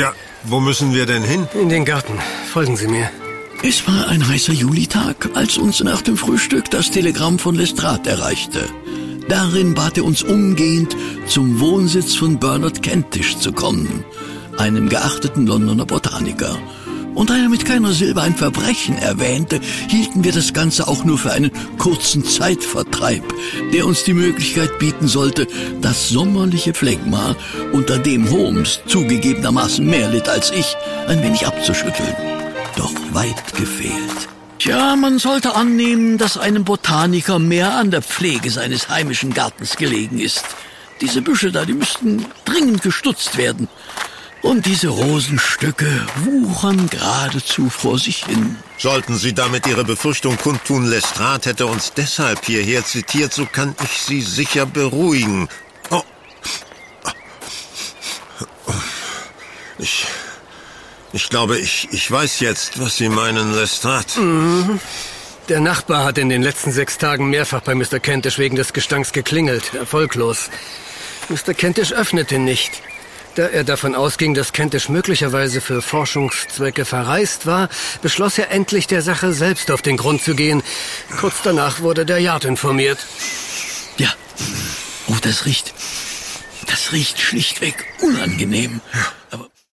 Ja, wo müssen wir denn hin? In den Garten. Folgen Sie mir. Es war ein heißer Julitag, als uns nach dem Frühstück das Telegramm von Lestrade erreichte. Darin bat er uns umgehend, zum Wohnsitz von Bernard Kentish zu kommen, einem geachteten Londoner Botaniker. Und da er mit keiner Silbe ein Verbrechen erwähnte, hielten wir das Ganze auch nur für einen kurzen Zeitvertreib, der uns die Möglichkeit bieten sollte, das sommerliche Phlegma, unter dem Holmes zugegebenermaßen mehr litt als ich, ein wenig abzuschütteln. Doch weit gefehlt. Tja, man sollte annehmen, dass einem Botaniker mehr an der Pflege seines heimischen Gartens gelegen ist. Diese Büsche da, die müssten dringend gestutzt werden. Und diese Rosenstücke wuchern geradezu vor sich hin. Sollten Sie damit Ihre Befürchtung kundtun, Lestrade hätte uns deshalb hierher zitiert, so kann ich Sie sicher beruhigen. Oh. Ich glaube, ich weiß jetzt, was Sie meinen, Lestrade. Mhm. Der Nachbar hat in den letzten 6 Tagen mehrfach bei Mr. Kentish wegen des Gestanks geklingelt. Erfolglos. Mr. Kentish öffnete nicht. Da er davon ausging, dass Kentish möglicherweise für Forschungszwecke verreist war, beschloss er endlich, der Sache selbst auf den Grund zu gehen. Kurz danach wurde der Yard informiert. Ja, oh, das riecht schlichtweg unangenehm. Ja.